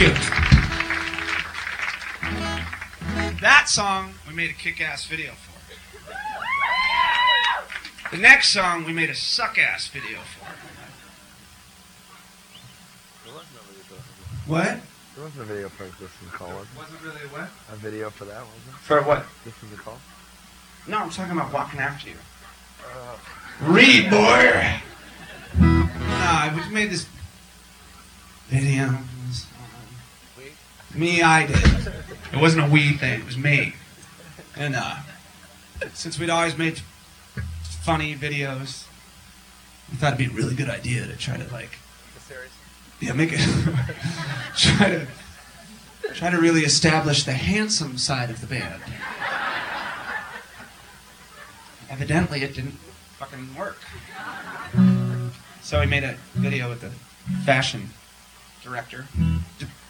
you. That song we made a kick-ass video for. The next song we made a suck-ass video for. What? There wasn't a video for This Is the Call, was it? Wasn't really what? A video for that, wasn't it? For what? This Is the Call? No, I'm talking about Walking After You. Read, boy! We made this video. I did. It wasn't a we thing, it was me. And since we'd always made funny videos, we thought it'd be a really good idea to try to make it try to really establish the handsome side of the band. Evidently it didn't fucking work. So we made a video with the fashion director.